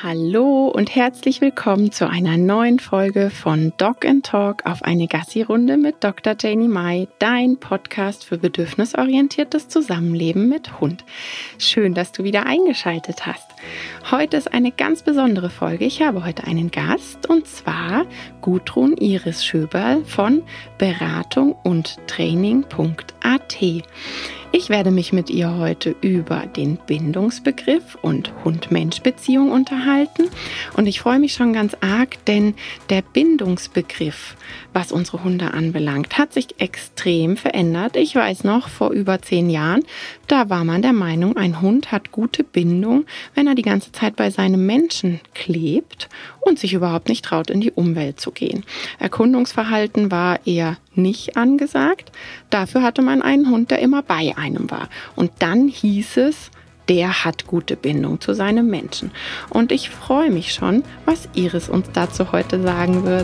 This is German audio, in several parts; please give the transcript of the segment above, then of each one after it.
Hallo und herzlich willkommen zu einer neuen Folge von Dog & Talk auf eine Gassi-Runde mit Dr. Janie Mai, dein Podcast für bedürfnisorientiertes Zusammenleben mit Hund. Schön, dass du wieder eingeschaltet hast. Heute ist eine ganz besondere Folge. Ich habe heute einen Gast und zwar Gudrun Iris Schöberl von Beratung und Training.at. Ich werde mich mit ihr heute über den Bindungsbegriff und Hund-Mensch-Beziehung unterhalten und ich freue mich schon ganz arg, denn der Bindungsbegriff, was unsere Hunde anbelangt, hat sich extrem verändert. Ich weiß noch, vor über 10 Jahren, da war man der Meinung, ein Hund hat gute Bindung, wenn er die ganze Zeit bei seinem Menschen klebt und sich überhaupt nicht traut, in die Umwelt zu gehen. Erkundungsverhalten war eher nicht angesagt. Dafür hatte man einen Hund, der immer bei einem war. Und dann hieß es, der hat gute Bindung zu seinem Menschen. Und ich freue mich schon, was Iris uns dazu heute sagen wird.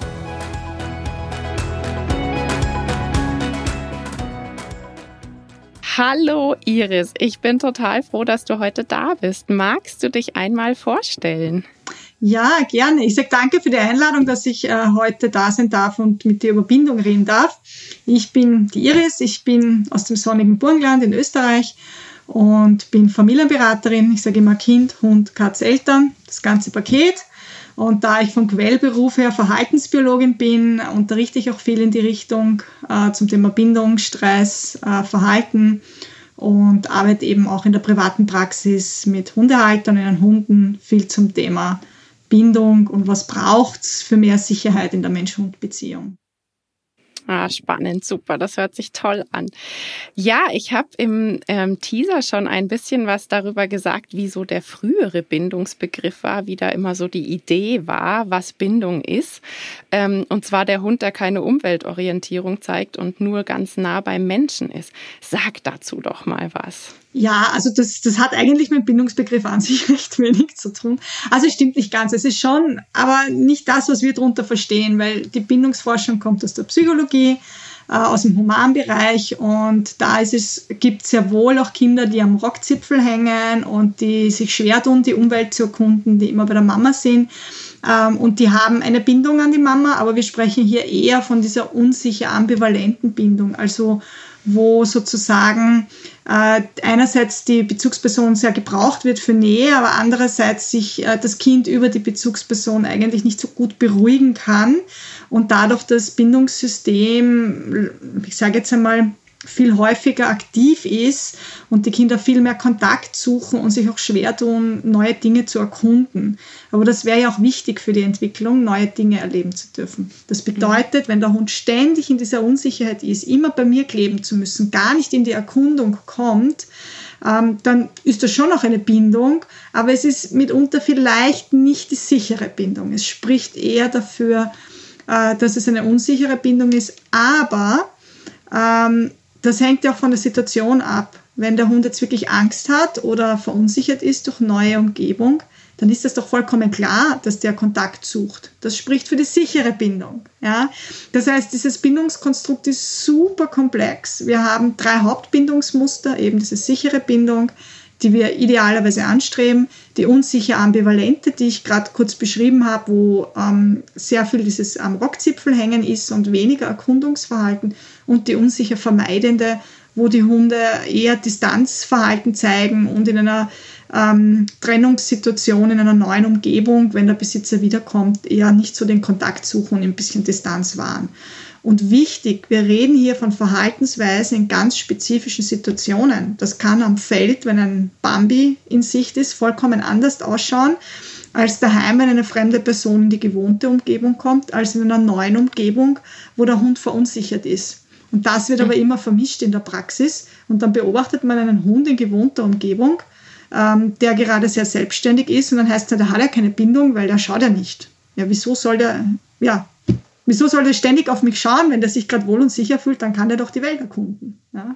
Hallo Iris, ich bin total froh, dass du heute da bist. Magst du dich einmal vorstellen? Ja, gerne. Ich sage danke für die Einladung, dass ich heute da sein darf und mit dir über Bindung reden darf. Ich bin die Iris, ich bin aus dem sonnigen Burgenland in Österreich und bin Familienberaterin. Ich sage immer Kind, Hund, Katz, Eltern, das ganze Paket. Und da ich vom Quellberuf her Verhaltensbiologin bin, unterrichte ich auch viel in die Richtung zum Thema Bindung, Stress, Verhalten und arbeite eben auch in der privaten Praxis mit Hundehaltern und ihren Hunden viel zum Thema Bindung und was braucht's für mehr Sicherheit in der Mensch-Hund-Beziehung. Spannend, super, das hört sich toll an. Ja, ich habe im Teaser schon ein bisschen was darüber gesagt, wie so der frühere Bindungsbegriff war, wie da immer so die Idee war, was Bindung ist. Und zwar der Hund, der keine Umweltorientierung zeigt und nur ganz nah beim Menschen ist. Sag dazu doch mal was. Ja, also das hat eigentlich mit dem Bindungsbegriff an sich recht wenig zu tun. Also es stimmt nicht ganz. Es ist schon, aber nicht das, was wir darunter verstehen, weil die Bindungsforschung kommt aus der Psychologie, aus dem Humanbereich und da gibt es sehr wohl auch Kinder, die am Rockzipfel hängen und die sich schwer tun, die Umwelt zu erkunden, die immer bei der Mama sind. Und die haben eine Bindung an die Mama, aber wir sprechen hier eher von dieser unsicher ambivalenten Bindung, also wo sozusagen einerseits die Bezugsperson sehr gebraucht wird für Nähe, aber andererseits sich das Kind über die Bezugsperson eigentlich nicht so gut beruhigen kann und dadurch das Bindungssystem, ich sage jetzt einmal, viel häufiger aktiv ist und die Kinder viel mehr Kontakt suchen und sich auch schwer tun, neue Dinge zu erkunden. Aber das wäre ja auch wichtig für die Entwicklung, neue Dinge erleben zu dürfen. Das bedeutet, wenn der Hund ständig in dieser Unsicherheit ist, immer bei mir kleben zu müssen, gar nicht in die Erkundung kommt, dann ist das schon auch eine Bindung, aber es ist mitunter vielleicht nicht die sichere Bindung. Es spricht eher dafür, dass es eine unsichere Bindung ist, aber das hängt ja auch von der Situation ab. Wenn der Hund jetzt wirklich Angst hat oder verunsichert ist durch neue Umgebung, dann ist das doch vollkommen klar, dass der Kontakt sucht. Das spricht für die sichere Bindung. Ja? Das heißt, dieses Bindungskonstrukt ist super komplex. Wir haben 3 Hauptbindungsmuster, eben diese sichere Bindung, die wir idealerweise anstreben, die unsicher ambivalente, die ich gerade kurz beschrieben habe, wo sehr viel dieses am Rockzipfel hängen ist und weniger Erkundungsverhalten und die unsicher vermeidende, wo die Hunde eher Distanzverhalten zeigen und in einer Trennungssituation, in einer neuen Umgebung, wenn der Besitzer wiederkommt, eher nicht so den Kontakt suchen und ein bisschen Distanz wahren. Und wichtig, wir reden hier von Verhaltensweisen in ganz spezifischen Situationen. Das kann am Feld, wenn ein Bambi in Sicht ist, vollkommen anders ausschauen, als daheim, wenn eine fremde Person in die gewohnte Umgebung kommt, als in einer neuen Umgebung, wo der Hund verunsichert ist. Und das wird aber immer vermischt in der Praxis. Und dann beobachtet man einen Hund in gewohnter Umgebung, der gerade sehr selbstständig ist. Und dann heißt es, der hat ja keine Bindung, weil der schaut ja nicht. Ja, wieso soll der ständig auf mich schauen, wenn der sich gerade wohl und sicher fühlt, dann kann der doch die Welt erkunden. Ja?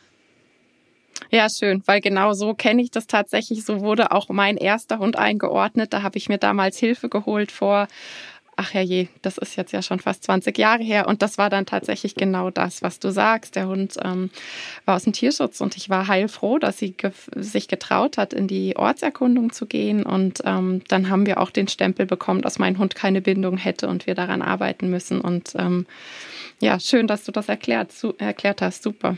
Ja, schön, weil genau so kenne ich das tatsächlich. So wurde auch mein erster Hund eingeordnet. Da habe ich mir damals Hilfe geholt vor ach herrje, das ist jetzt ja schon fast 20 Jahre her. Und das war dann tatsächlich genau das, was du sagst. Der Hund war aus dem Tierschutz und ich war heilfroh, dass sie sich getraut hat, in die Ortserkundung zu gehen. Und dann haben wir auch den Stempel bekommen, dass mein Hund keine Bindung hätte und wir daran arbeiten müssen. Und ja, schön, dass du das erklärt hast. Super.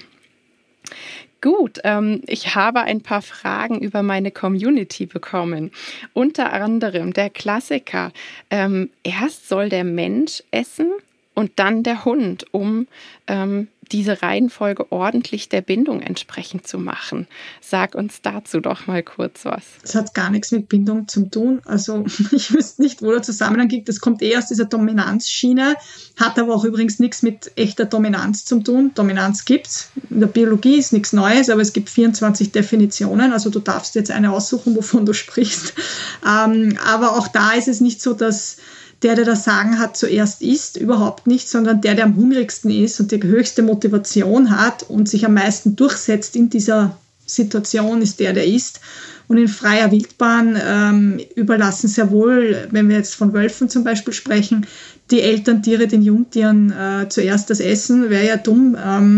Gut, ich habe ein paar Fragen über meine Community bekommen. Unter anderem der Klassiker, erst soll der Mensch essen und dann der Hund, um diese Reihenfolge ordentlich der Bindung entsprechend zu machen. Sag uns dazu doch mal kurz was. Das hat gar nichts mit Bindung zu tun. Also ich wüsste nicht, wo der Zusammenhang liegt. Das kommt eher aus dieser Dominanzschiene, hat aber auch übrigens nichts mit echter Dominanz zu tun. Dominanz gibt's. In der Biologie ist nichts Neues, aber es gibt 24 Definitionen. Also du darfst jetzt eine aussuchen, wovon du sprichst. Aber auch da ist es nicht so, dass der das Sagen hat, zuerst isst, überhaupt nicht, sondern der am hungrigsten ist und die höchste Motivation hat und sich am meisten durchsetzt in dieser Situation, ist der isst. Und in freier Wildbahn überlassen sehr wohl, wenn wir jetzt von Wölfen zum Beispiel sprechen, die Elterntiere den Jungtieren zuerst das Essen. Wäre ja dumm,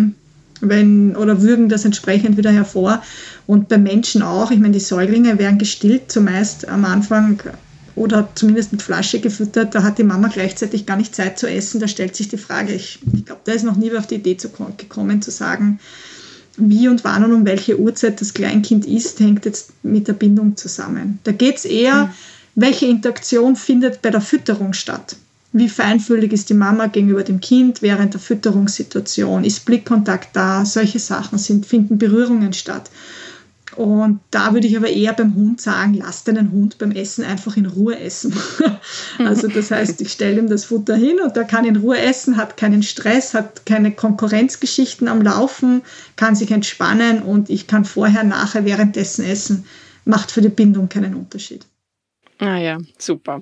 oder würgen das entsprechend wieder hervor. Und bei Menschen auch. Ich meine, die Säuglinge werden gestillt, zumeist am Anfang oder zumindest mit Flasche gefüttert, da hat die Mama gleichzeitig gar nicht Zeit zu essen. Da stellt sich die Frage, ich glaube, da ist noch nie auf die Idee gekommen zu sagen, wie und wann und um welche Uhrzeit das Kleinkind isst, hängt jetzt mit der Bindung zusammen. Da geht es eher, welche Interaktion findet bei der Fütterung statt. Wie feinfühlig ist die Mama gegenüber dem Kind während der Fütterungssituation? Ist Blickkontakt da? Solche Sachen finden Berührungen statt. Und da würde ich aber eher beim Hund sagen, lass deinen Hund beim Essen einfach in Ruhe essen. Also das heißt, ich stelle ihm das Futter hin und der kann in Ruhe essen, hat keinen Stress, hat keine Konkurrenzgeschichten am Laufen, kann sich entspannen und ich kann vorher, nachher, währenddessen essen. Macht für die Bindung keinen Unterschied. Ah ja, super.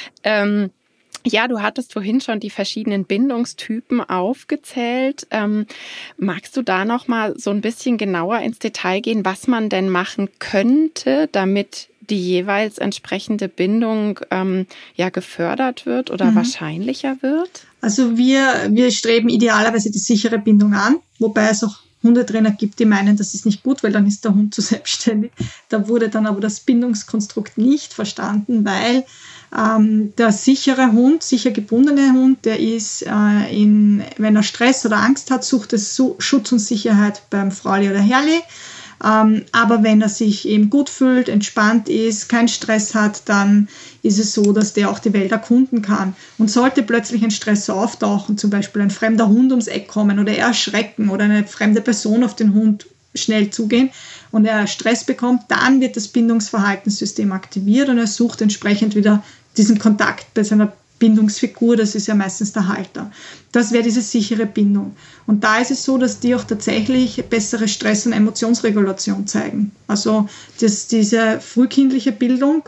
Ja, du hattest vorhin schon die verschiedenen Bindungstypen aufgezählt. Magst du da noch mal so ein bisschen genauer ins Detail gehen, was man denn machen könnte, damit die jeweils entsprechende Bindung gefördert wird oder wahrscheinlicher wird? Also wir streben idealerweise die sichere Bindung an, wobei es auch Hundetrainer gibt, die meinen, das ist nicht gut, weil dann ist der Hund zu selbstständig. Da wurde dann aber das Bindungskonstrukt nicht verstanden, weil der sichere Hund, sicher gebundene Hund, der ist, wenn er Stress oder Angst hat, sucht es Schutz und Sicherheit beim Frauli oder Herrli. Aber wenn er sich eben gut fühlt, entspannt ist, keinen Stress hat, dann ist es so, dass der auch die Welt erkunden kann. Und sollte plötzlich ein Stress auftauchen, zum Beispiel ein fremder Hund ums Eck kommen oder er erschrecken oder eine fremde Person auf den Hund schnell zugehen und er Stress bekommt, dann wird das Bindungsverhaltenssystem aktiviert und er sucht entsprechend wieder diesen Kontakt bei seiner Bindungsfigur, das ist ja meistens der Halter. Das wäre diese sichere Bindung. Und da ist es so, dass die auch tatsächlich bessere Stress- und Emotionsregulation zeigen. Also diese frühkindliche Bindung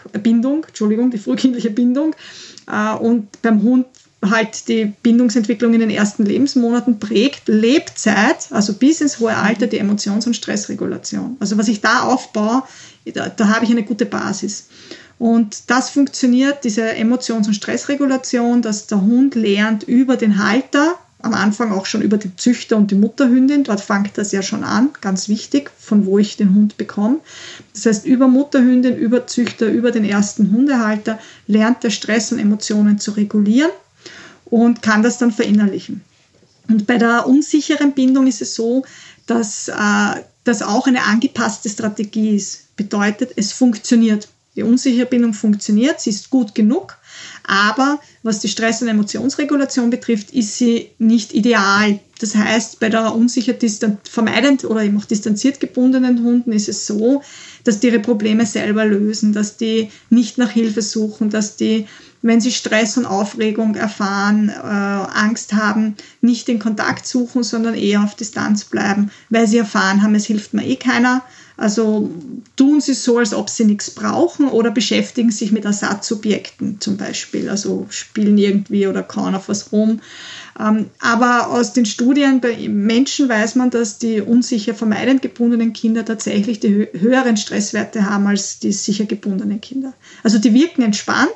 und beim Hund halt die Bindungsentwicklung in den ersten Lebensmonaten prägt, Lebzeit, also bis ins hohe Alter, die Emotions- und Stressregulation. Also was ich da aufbaue, da habe ich eine gute Basis. Und das funktioniert, diese Emotions- und Stressregulation, dass der Hund lernt über den Halter, am Anfang auch schon über den Züchter und die Mutterhündin, dort fängt das ja schon an, ganz wichtig, von wo ich den Hund bekomme. Das heißt, über Mutterhündin, über Züchter, über den ersten Hundehalter lernt der Stress und Emotionen zu regulieren und kann das dann verinnerlichen. Und bei der unsicheren Bindung ist es so, dass das auch eine angepasste Strategie ist. Bedeutet, es funktioniert. Die unsichere Bindung funktioniert, sie ist gut genug, aber was die Stress- und Emotionsregulation betrifft, ist sie nicht ideal. Das heißt, bei der unsicher vermeidend oder eben auch distanziert gebundenen Hunden ist es so, dass die ihre Probleme selber lösen, dass die nicht nach Hilfe suchen, dass die, wenn sie Stress und Aufregung erfahren, Angst haben, nicht den Kontakt suchen, sondern eher auf Distanz bleiben, weil sie erfahren haben, es hilft mir keiner. Also tun sie so, als ob sie nichts brauchen oder beschäftigen sich mit Ersatzobjekten zum Beispiel, also spielen irgendwie oder kauen auf was rum. Aber aus den Studien bei Menschen weiß man, dass die unsicher vermeidend gebundenen Kinder tatsächlich die höheren Stresswerte haben als die sicher gebundenen Kinder. Also die wirken entspannt,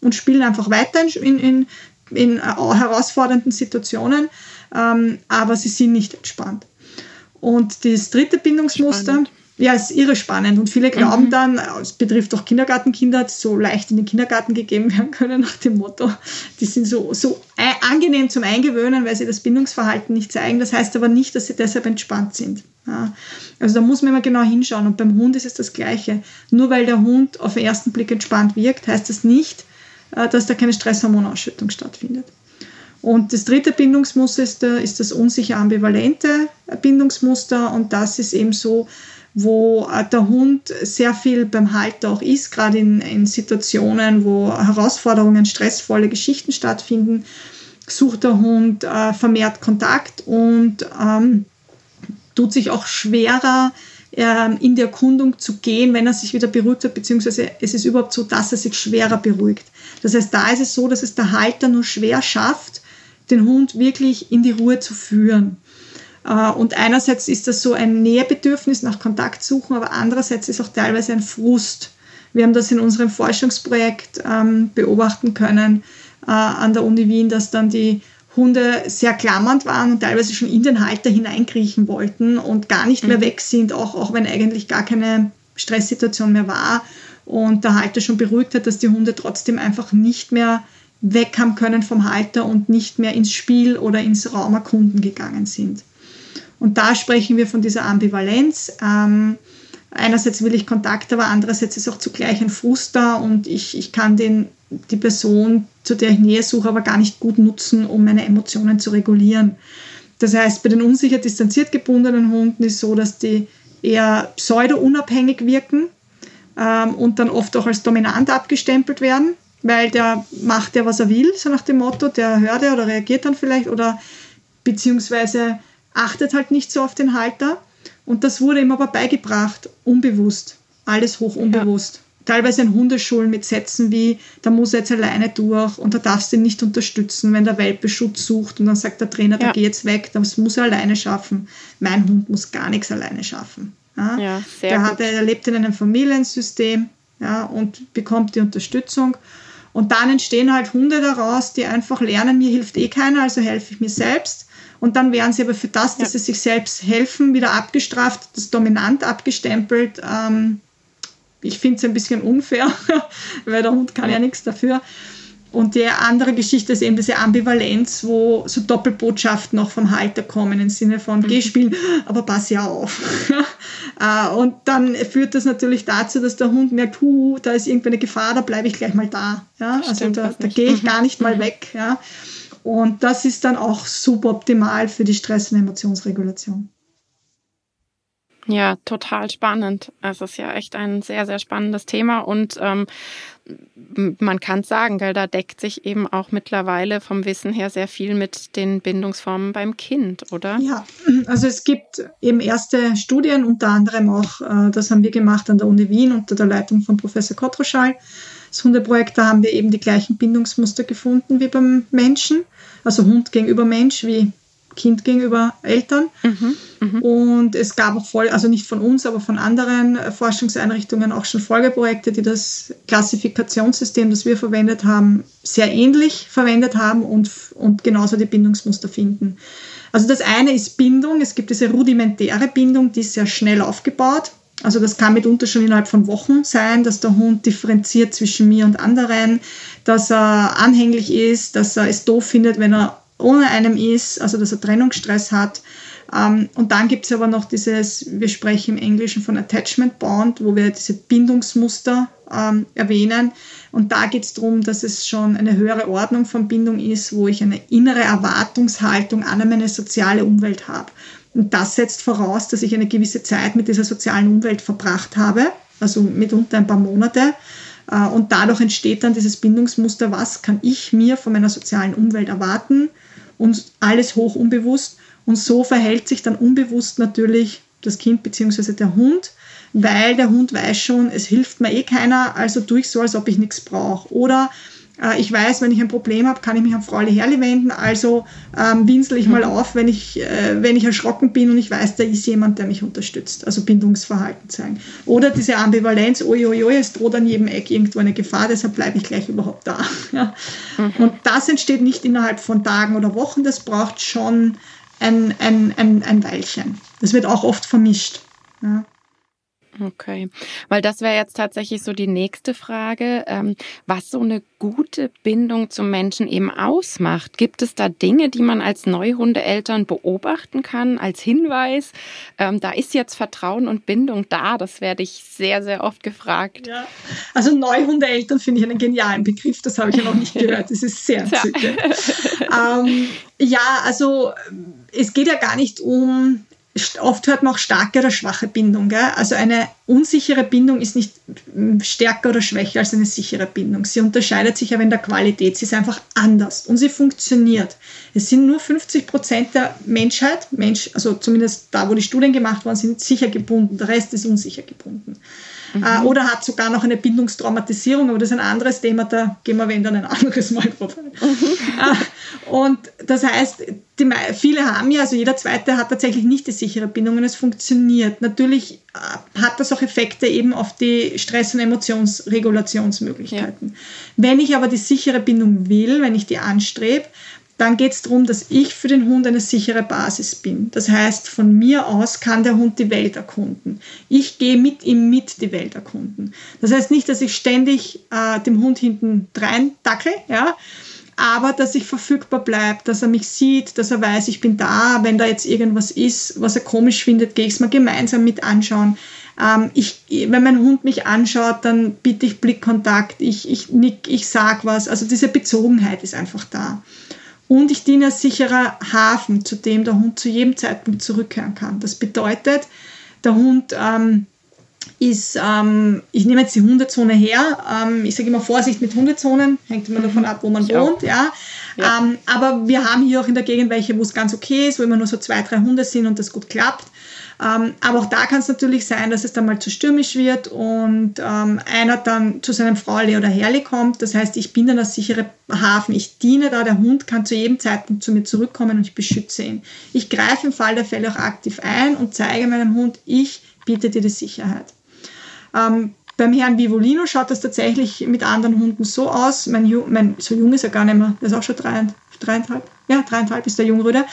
und spielen einfach weiter in herausfordernden Situationen, aber sie sind nicht entspannt. Und das dritte Bindungsmuster, Spannend. ja, ist irre spannend. Und viele glauben dann, es betrifft auch Kindergartenkinder, die so leicht in den Kindergarten gegeben werden können, nach dem Motto, die sind so angenehm zum Eingewöhnen, weil sie das Bindungsverhalten nicht zeigen. Das heißt aber nicht, dass sie deshalb entspannt sind. Ja. Also da muss man immer genau hinschauen. Und beim Hund ist es das Gleiche. Nur weil der Hund auf den ersten Blick entspannt wirkt, heißt das nicht, dass da keine Stresshormonausschüttung stattfindet. Und das dritte Bindungsmuster ist das unsicher ambivalente Bindungsmuster. Und das ist eben so, wo der Hund sehr viel beim Halter auch ist, gerade in Situationen, wo Herausforderungen, stressvolle Geschichten stattfinden, sucht der Hund vermehrt Kontakt und tut sich auch schwerer, in die Erkundung zu gehen, wenn er sich wieder beruhigt hat, beziehungsweise es ist überhaupt so, dass er sich schwerer beruhigt. Das heißt, da ist es so, dass es der Halter nur schwer schafft, den Hund wirklich in die Ruhe zu führen. Und einerseits ist das so ein Nähebedürfnis nach Kontakt suchen, aber andererseits ist auch teilweise ein Frust. Wir haben das in unserem Forschungsprojekt beobachten können an der Uni Wien, dass dann die Hunde sehr klammernd waren und teilweise schon in den Halter hineinkriechen wollten und gar nicht mehr weg sind, auch wenn eigentlich gar keine Stresssituation mehr war und der Halter schon beruhigt hat, dass die Hunde trotzdem einfach nicht mehr weg haben können vom Halter und nicht mehr ins Spiel oder ins Raumerkunden gegangen sind. Und da sprechen wir von dieser Ambivalenz. Einerseits will ich Kontakt, aber andererseits ist auch zugleich ein Frust da und ich kann die Person, zu der ich Nähe suche, aber gar nicht gut nutzen, um meine Emotionen zu regulieren. Das heißt, bei den unsicher distanziert gebundenen Hunden ist es so, dass die eher pseudo-unabhängig wirken und dann oft auch als dominant abgestempelt werden, weil der macht ja, was er will, so nach dem Motto, der hört ja oder reagiert dann vielleicht oder beziehungsweise achtet halt nicht so auf den Halter. Und das wurde ihm aber beigebracht, unbewusst, alles hoch unbewusst. Ja. Teilweise in Hundeschulen mit Sätzen wie, da muss er jetzt alleine durch und da darfst du ihn nicht unterstützen, wenn der Welpe Schutz sucht und dann sagt der Trainer, da geh jetzt weg, das muss er alleine schaffen. Mein Hund muss gar nichts alleine schaffen. Ja, er lebt in einem Familiensystem und bekommt die Unterstützung. Und dann entstehen halt Hunde daraus, die einfach lernen, mir hilft eh keiner, also helfe ich mir selbst. Und dann werden sie aber für das, dass sie sich selbst helfen, wieder abgestraft, das dominant abgestempelt. Ich finde es ein bisschen unfair, weil der Hund kann ja nichts dafür. Und die andere Geschichte ist eben diese Ambivalenz, wo so Doppelbotschaften noch vom Halter kommen, im Sinne von, geh spielen, aber pass ja auf. Und dann führt das natürlich dazu, dass der Hund merkt, da ist irgendeine Gefahr, da bleibe ich gleich mal da. Ja? Also da gehe ich gar nicht mal weg. Ja? Und das ist dann auch suboptimal für die Stress- und Emotionsregulation. Ja, total spannend. Es ist ja echt ein sehr, sehr spannendes Thema und man kann es sagen, gell, da deckt sich eben auch mittlerweile vom Wissen her sehr viel mit den Bindungsformen beim Kind, oder? Ja, also es gibt eben erste Studien, unter anderem auch, das haben wir gemacht an der Uni Wien unter der Leitung von Professor Kotroschal. Das Hundeprojekt, da haben wir eben die gleichen Bindungsmuster gefunden wie beim Menschen, also Hund gegenüber Mensch wie Kind gegenüber Eltern. Und es gab auch also nicht von uns, aber von anderen Forschungseinrichtungen auch schon Folgeprojekte, die das Klassifikationssystem, das wir verwendet haben, sehr ähnlich verwendet haben und genauso die Bindungsmuster finden. Also das eine ist Bindung. Es gibt diese rudimentäre Bindung, die ist sehr schnell aufgebaut. Also das kann mitunter schon innerhalb von Wochen sein, dass der Hund differenziert zwischen mir und anderen, dass er anhänglich ist, dass er es doof findet, wenn er ohne einem ist, also dass er Trennungsstress hat. Und dann gibt es aber noch wir sprechen im Englischen von Attachment Bond, wo wir diese Bindungsmuster erwähnen. Und da geht es darum, dass es schon eine höhere Ordnung von Bindung ist, wo ich eine innere Erwartungshaltung an meine soziale Umwelt habe. Und das setzt voraus, dass ich eine gewisse Zeit mit dieser sozialen Umwelt verbracht habe, also mitunter ein paar Monate. Und dadurch entsteht dann dieses Bindungsmuster, was kann ich mir von meiner sozialen Umwelt erwarten, und alles hoch unbewusst. Und so verhält sich dann unbewusst natürlich das Kind bzw. der Hund, weil der Hund weiß schon, es hilft mir eh keiner, also tue ich so, als ob ich nichts brauche. Oder Ich weiß, wenn ich ein Problem habe, kann ich mich an Frau Herrli wenden, also winsel ich mal auf, wenn ich erschrocken bin und ich weiß, da ist jemand, der mich unterstützt, also Bindungsverhalten zeigen. Oder diese Ambivalenz, es droht an jedem Eck irgendwo eine Gefahr, deshalb bleibe ich gleich überhaupt da. Ja. Und das entsteht nicht innerhalb von Tagen oder Wochen, das braucht schon ein Weilchen. Das wird auch oft vermischt. Ja. Okay, weil das wäre jetzt tatsächlich so die nächste Frage, was so eine gute Bindung zum Menschen eben ausmacht. Gibt es da Dinge, die man als Neuhundeeltern beobachten kann, als Hinweis? Da ist jetzt Vertrauen und Bindung da, das werde ich sehr, sehr oft gefragt. Ja. Also Neuhundeeltern finde ich einen genialen Begriff, das habe ich ja noch nicht gehört, das ist sehr entzückend. Also es geht ja gar nicht um... Oft hört man auch starke oder schwache Bindung. Gell? Also eine unsichere Bindung ist nicht stärker oder schwächer als eine sichere Bindung. Sie unterscheidet sich aber in der Qualität. Sie ist einfach anders und sie funktioniert. Es sind nur 50% der Menschheit, also zumindest da, wo die Studien gemacht worden sind, sicher gebunden. Der Rest ist unsicher gebunden. Oder hat sogar noch eine Bindungstraumatisierung, aber das ist ein anderes Thema, da gehen wir dann ein anderes Mal drauf ein. Und das heißt, viele haben ja, also jeder Zweite hat tatsächlich nicht die sichere Bindung und es funktioniert. Natürlich hat das auch Effekte eben auf die Stress- und Emotionsregulationsmöglichkeiten. Ja. Wenn ich aber die sichere Bindung will, wenn ich die anstrebe, dann geht es darum, dass ich für den Hund eine sichere Basis bin. Das heißt, von mir aus kann der Hund die Welt erkunden. Ich gehe mit ihm die Welt erkunden. Das heißt nicht, dass ich ständig dem Hund hinten rein dackel, ja, aber dass ich verfügbar bleibe, dass er mich sieht, dass er weiß, ich bin da. Wenn da jetzt irgendwas ist, was er komisch findet, gehe ich es mal gemeinsam mit anschauen. Wenn mein Hund mich anschaut, dann bitte ich Blickkontakt, ich nick, ich sag was. Also diese Bezogenheit ist einfach da. Und ich diene als sicherer Hafen, zu dem der Hund zu jedem Zeitpunkt zurückkehren kann. Das bedeutet, der Hund ich nehme jetzt die Hundezone her, ich sage immer Vorsicht mit Hundezonen, hängt immer davon ab, wo man wohnt. Ja. Aber wir haben hier auch in der Gegend welche, wo es ganz okay ist, wo immer nur so 2, 3 Hunde sind und das gut klappt. Aber auch da kann es natürlich sein, dass es dann mal zu stürmisch wird und einer dann zu seinem Fraueli oder Herrli kommt. Das heißt, ich bin dann als sicherer Hafen. Ich diene da, der Hund kann zu jedem Zeitpunkt zu mir zurückkommen und ich beschütze ihn. Ich greife im Fall der Fälle auch aktiv ein und zeige meinem Hund, ich biete dir die Sicherheit. Beim Herrn Vivolino schaut das tatsächlich mit anderen Hunden so aus. So jung ist er gar nicht mehr, der ist auch schon 3,5. Ja, 3,5 ist der Jungröder.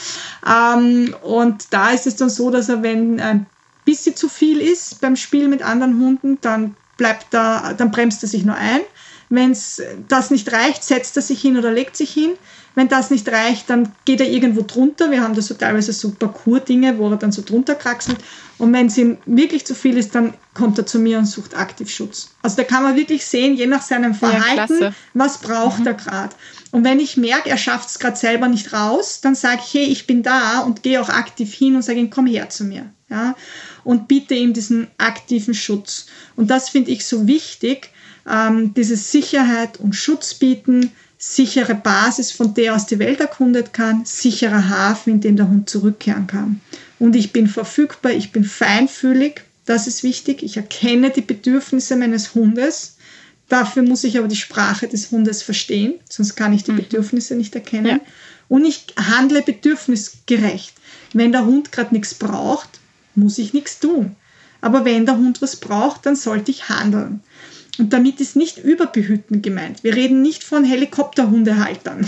Und da ist es dann so, dass er, wenn ein bisschen zu viel ist beim Spiel mit anderen Hunden, dann bremst er sich nur ein. Wenn das nicht reicht, setzt er sich hin oder legt sich hin. Wenn das nicht reicht, dann geht er irgendwo drunter. Wir haben da so teilweise so Parcours-Dinge, wo er dann so drunter kraxelt. Und wenn es ihm wirklich zu viel ist, dann kommt er zu mir und sucht aktiv Schutz. Also da kann man wirklich sehen, je nach seinem Verhalten, was braucht er gerade. Und wenn ich merke, er schafft es gerade selber nicht raus, dann sage ich, hey, ich bin da und gehe auch aktiv hin und sage ihm, komm her zu mir. Ja? Und biete ihm diesen aktiven Schutz. Und das finde ich so wichtig, diese Sicherheit und Schutz bieten, sichere Basis, von der aus die Welt erkundet kann, sicherer Hafen, in den der Hund zurückkehren kann. Und ich bin verfügbar, ich bin feinfühlig, das ist wichtig. Ich erkenne die Bedürfnisse meines Hundes. Dafür muss ich aber die Sprache des Hundes verstehen, sonst kann ich die Bedürfnisse nicht erkennen. Ja. Und ich handle bedürfnisgerecht. Wenn der Hund gerade nichts braucht, muss ich nichts tun. Aber wenn der Hund was braucht, dann sollte ich handeln. Und damit ist nicht überbehüten gemeint. Wir reden nicht von Helikopterhundehaltern,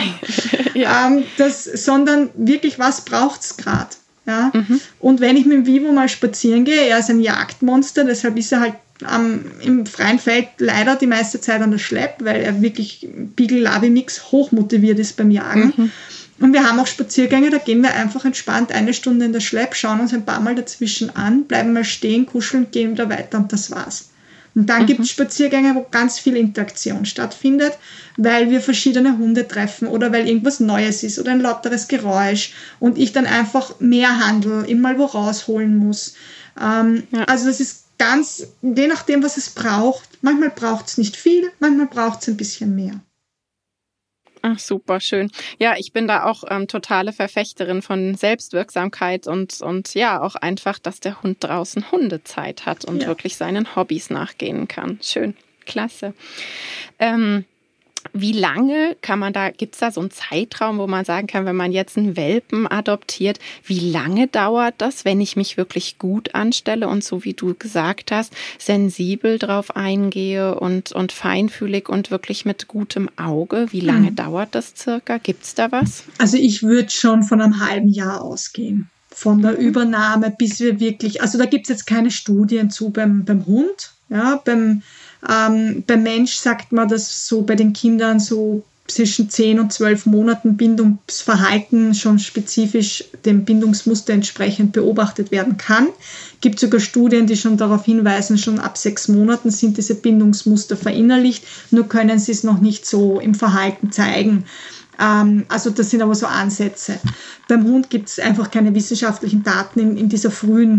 sondern wirklich, was braucht es gerade? Ja? Und wenn ich mit dem Vivo mal spazieren gehe, er ist ein Jagdmonster, deshalb ist er halt im freien Feld leider die meiste Zeit an der Schlepp, weil er wirklich Beagle-Labby-Mix hochmotiviert ist beim Jagen. Und wir haben auch Spaziergänge, da gehen wir einfach entspannt 1 Stunde in der Schlepp, schauen uns ein paar Mal dazwischen an, bleiben mal stehen, kuscheln, gehen wieder weiter und das war's. Und dann gibt es Spaziergänge, wo ganz viel Interaktion stattfindet, weil wir verschiedene Hunde treffen oder weil irgendwas Neues ist oder ein lauteres Geräusch und ich dann einfach mehr handle, ihn mal wo rausholen muss. Also das ist ganz, je nachdem, was es braucht. Manchmal braucht es nicht viel, manchmal braucht es ein bisschen mehr. Ach, super, schön. Ja, ich bin da auch totale Verfechterin von Selbstwirksamkeit und ja, auch einfach, dass der Hund draußen Hundezeit hat und wirklich seinen Hobbys nachgehen kann. Schön, klasse. Wie lange gibt es da so einen Zeitraum, wo man sagen kann, wenn man jetzt einen Welpen adoptiert, wie lange dauert das, wenn ich mich wirklich gut anstelle und so wie du gesagt hast, sensibel drauf eingehe und feinfühlig und wirklich mit gutem Auge? Wie lange dauert das circa? Gibt es da was? Also ich würde schon von einem halben Jahr ausgehen, von der Übernahme, bis wir wirklich, also da gibt es jetzt keine Studien zu beim Hund, ja, beim Mensch sagt man, dass so bei den Kindern so zwischen 10 und 12 Monaten Bindungsverhalten schon spezifisch dem Bindungsmuster entsprechend beobachtet werden kann. Es gibt sogar Studien, die schon darauf hinweisen, schon ab 6 Monaten sind diese Bindungsmuster verinnerlicht, nur können sie es noch nicht so im Verhalten zeigen. Also das sind aber so Ansätze. Beim Hund gibt es einfach keine wissenschaftlichen Daten in dieser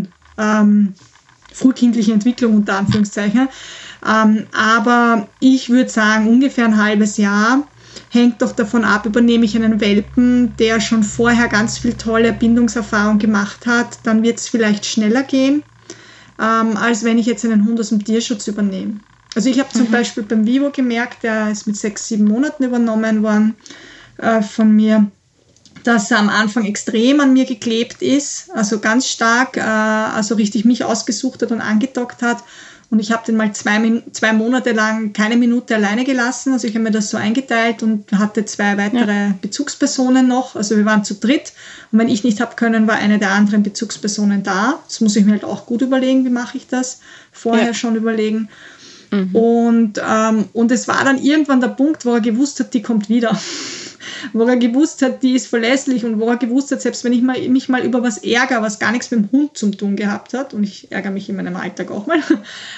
frühkindlichen Entwicklung unter Anführungszeichen. Aber ich würde sagen, ungefähr ein halbes Jahr, hängt doch davon ab, übernehme ich einen Welpen, der schon vorher ganz viel tolle Bindungserfahrung gemacht hat, dann wird es vielleicht schneller gehen, als wenn ich jetzt einen Hund aus dem Tierschutz übernehme. Also ich habe zum Beispiel beim Vivo gemerkt, der ist mit 6, 7 Monaten übernommen worden von mir, dass er am Anfang extrem an mir geklebt ist, also ganz stark, also richtig mich ausgesucht hat und angedockt hat. Und ich habe den mal 2 Monate lang keine Minute alleine gelassen. Also ich habe mir das so eingeteilt und hatte 2 weitere Bezugspersonen noch. Also wir waren zu dritt. Und wenn ich nicht habe können, war eine der anderen Bezugspersonen da. Das muss ich mir halt auch gut überlegen, wie mache ich das. Vorher schon überlegen. Und es war dann irgendwann der Punkt, wo er gewusst hat, die kommt wieder. Wo er gewusst hat, die ist verlässlich und wo er gewusst hat, selbst wenn ich mich mal über was ärgere, was gar nichts mit dem Hund zu tun gehabt hat, und ich ärgere mich in meinem Alltag auch mal,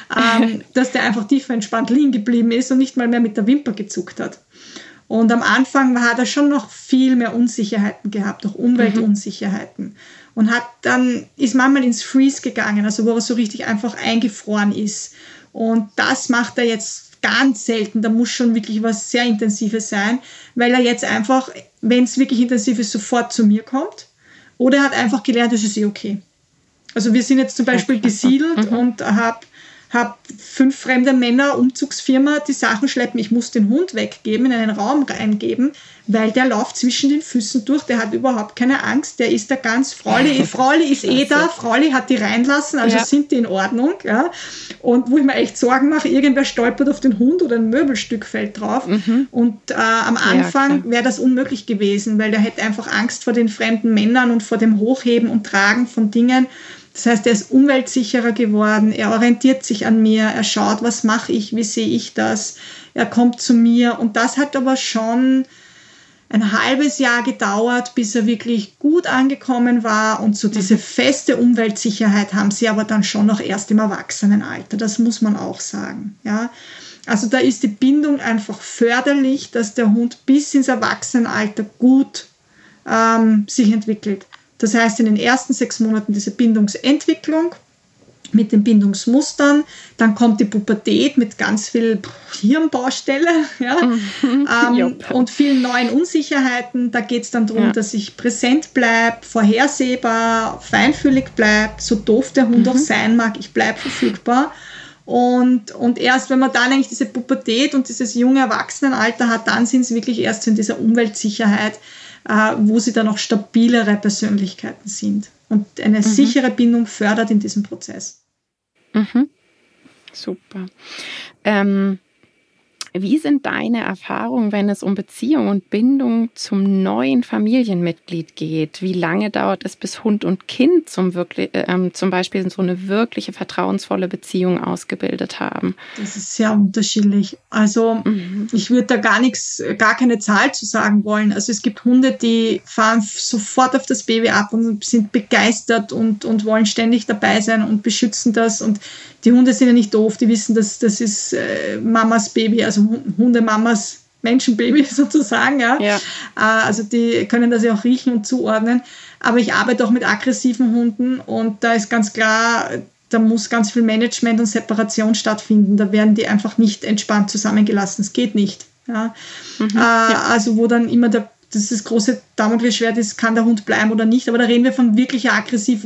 dass der einfach tief entspannt liegen geblieben ist und nicht mal mehr mit der Wimper gezuckt hat. Und am Anfang hat er schon noch viel mehr Unsicherheiten gehabt, auch Umweltunsicherheiten. Und ist manchmal ins Freeze gegangen, also wo er so richtig einfach eingefroren ist. Und das macht er jetzt ganz selten, da muss schon wirklich was sehr Intensives sein, weil er jetzt einfach, wenn es wirklich intensiv ist, sofort zu mir kommt. Oder er hat einfach gelernt, das ist okay. Also wir sind jetzt zum Beispiel besiedelt und habe 5 fremde Männer, Umzugsfirma, die Sachen schleppen. Ich muss den Hund weggeben, in einen Raum reingeben, weil der läuft zwischen den Füßen durch, der hat überhaupt keine Angst, der ist da ganz, Frauli ist da, Frauli hat die reinlassen, also sind die in Ordnung. Ja. Und wo ich mir echt Sorgen mache, irgendwer stolpert auf den Hund oder ein Möbelstück fällt drauf. Und am Anfang wäre das unmöglich gewesen, weil der hätte einfach Angst vor den fremden Männern und vor dem Hochheben und Tragen von Dingen. Das heißt, er ist umweltsicherer geworden, er orientiert sich an mir, er schaut, was mache ich, wie sehe ich das, er kommt zu mir. Und das hat aber schon ein halbes Jahr gedauert, bis er wirklich gut angekommen war. Und so diese feste Umweltsicherheit haben sie aber dann schon noch erst im Erwachsenenalter, das muss man auch sagen. Ja. Also da ist die Bindung einfach förderlich, dass der Hund bis ins Erwachsenenalter gut sich entwickelt. Das heißt, in den ersten 6 Monaten diese Bindungsentwicklung mit den Bindungsmustern, dann kommt die Pubertät mit ganz viel Hirnbaustelle und vielen neuen Unsicherheiten. Da geht es dann darum, dass ich präsent bleibe, vorhersehbar, feinfühlig bleibe, so doof der Hund auch sein mag, ich bleibe verfügbar. Und erst wenn man dann eigentlich diese Pubertät und dieses junge Erwachsenenalter hat, dann sind es wirklich erst in dieser Umweltsicherheit, wo sie dann auch stabilere Persönlichkeiten sind. Und eine sichere Bindung fördert in diesem Prozess. Super. Wie sind deine Erfahrungen, wenn es um Beziehung und Bindung zum neuen Familienmitglied geht? Wie lange dauert es, bis Hund und Kind zum Beispiel so eine wirkliche vertrauensvolle Beziehung ausgebildet haben? Das ist sehr unterschiedlich. Also ich würde da gar keine Zahl zu sagen wollen. Also es gibt Hunde, die fahren sofort auf das Baby ab und sind begeistert und wollen ständig dabei sein und beschützen das. Und die Hunde sind ja nicht doof, die wissen, dass das ist Mamas Baby, also Hundemamas Menschenbaby sozusagen. Ja. Also die können das ja auch riechen und zuordnen. Aber ich arbeite auch mit aggressiven Hunden und da ist ganz klar, da muss ganz viel Management und Separation stattfinden. Da werden die einfach nicht entspannt zusammengelassen. Es geht nicht. Ja. Also wo dann immer das große Damoklesschwert ist, kann der Hund bleiben oder nicht. Aber da reden wir von wirklicher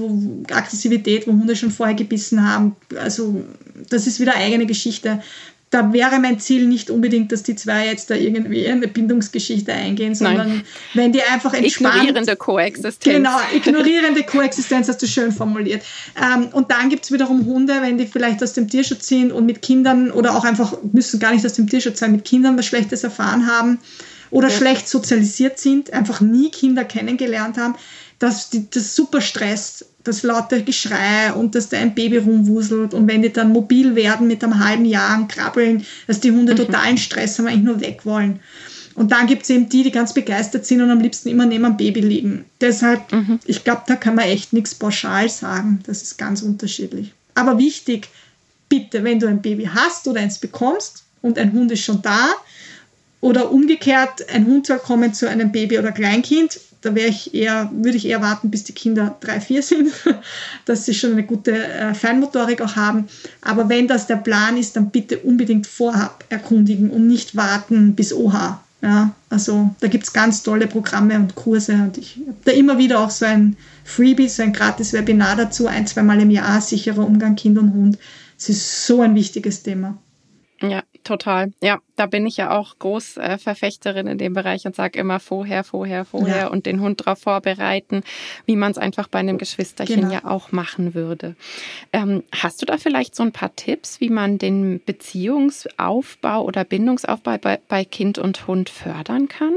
Aggressivität, wo Hunde schon vorher gebissen haben. Also das ist wieder eigene Geschichte. da wäre mein Ziel nicht unbedingt, dass die zwei jetzt da irgendwie eine Bindungsgeschichte eingehen, sondern wenn die einfach entspannt... Ignorierende Koexistenz. Genau, ignorierende Koexistenz hast du schön formuliert. Und dann gibt es wiederum Hunde, wenn die vielleicht aus dem Tierschutz sind und mit Kindern oder auch einfach, müssen gar nicht aus dem Tierschutz sein, mit Kindern was Schlechtes erfahren haben oder schlecht sozialisiert sind, einfach nie Kinder kennengelernt haben, dass das super stresst, das laute Geschrei und dass da ein Baby rumwuselt und wenn die dann mobil werden mit einem halben Jahr und krabbeln, dass die Hunde totalen Stress haben, eigentlich nur weg wollen. Und dann gibt es eben die ganz begeistert sind und am liebsten immer neben einem Baby liegen. Deshalb, ich glaube, da kann man echt nichts pauschal sagen. Das ist ganz unterschiedlich. Aber wichtig, bitte, wenn du ein Baby hast oder eins bekommst und ein Hund ist schon da oder umgekehrt, ein Hund soll kommen zu einem Baby oder Kleinkind, da würde ich eher warten, bis die Kinder 3, 4 sind, dass sie schon eine gute Feinmotorik auch haben. Aber wenn das der Plan ist, dann bitte unbedingt vorab erkundigen und nicht warten bis OH. Ja, also da gibt es ganz tolle Programme und Kurse und ich habe da immer wieder auch so ein Freebie, so ein gratis Webinar dazu, 1-2 Mal im Jahr, sicherer Umgang Kind und Hund. Es ist so ein wichtiges Thema. Ja, total. Ja, da bin ich ja auch groß Verfechterin in dem Bereich und sage immer vorher und den Hund darauf vorbereiten, wie man es einfach bei einem Geschwisterchen ja auch machen würde. Hast du da vielleicht so ein paar Tipps, wie man den Beziehungsaufbau oder Bindungsaufbau bei Kind und Hund fördern kann?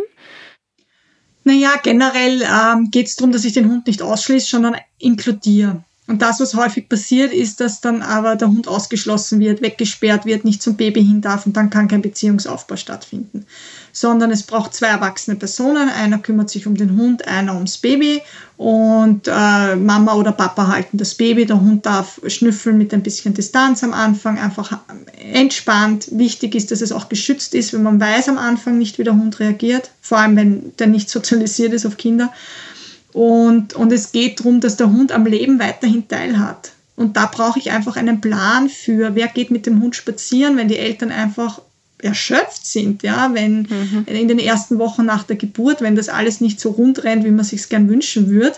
Naja, generell geht es darum, dass ich den Hund nicht ausschließe, sondern inkludiere. Und das, was häufig passiert, ist, dass dann aber der Hund ausgeschlossen wird, weggesperrt wird, nicht zum Baby hin darf und dann kann kein Beziehungsaufbau stattfinden. Sondern es braucht 2 erwachsene Personen, einer kümmert sich um den Hund, einer ums Baby und Mama oder Papa halten das Baby, der Hund darf schnüffeln mit ein bisschen Distanz am Anfang, einfach entspannt. Wichtig ist, dass es auch geschützt ist, wenn man weiß am Anfang nicht, wie der Hund reagiert, vor allem wenn der nicht sozialisiert ist auf Kinder. Und es geht darum, dass der Hund am Leben weiterhin teilhat. Und da brauche ich einfach einen Plan für, wer geht mit dem Hund spazieren, wenn die Eltern einfach erschöpft sind, ja, wenn in den ersten Wochen nach der Geburt, wenn das alles nicht so rund rennt, wie man sich es gern wünschen würde.